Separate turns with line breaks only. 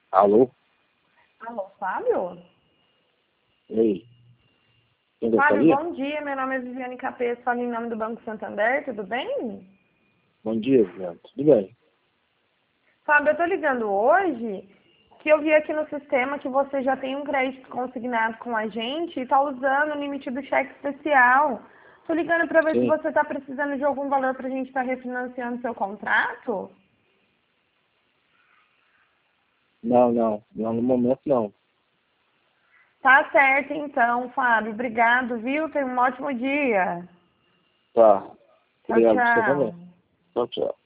Alô?
Alô, Fábio?
Ei, quem
Fábio,
gostaria?
bom dia. Meu nome é Viviane Capês, falo em nome do Banco Santander, tudo bem?
Bom dia, Juliano. Tudo bem?
Fábio, eu tô ligando hoje que eu vi aqui no sistema que você já tem um crédito consignado com a gente e tá usando o limite do cheque especial. Tô ligando para ver se
Sim.
você tá precisando de algum valor pra gente estar refinanciando seu contrato.
Não, no momento não.
Tá certo então, Fábio. Obrigado, viu? Tenha um ótimo dia.
Tá.
Tchau,
Obrigado por você também.
tchau.
Tchau, tchau.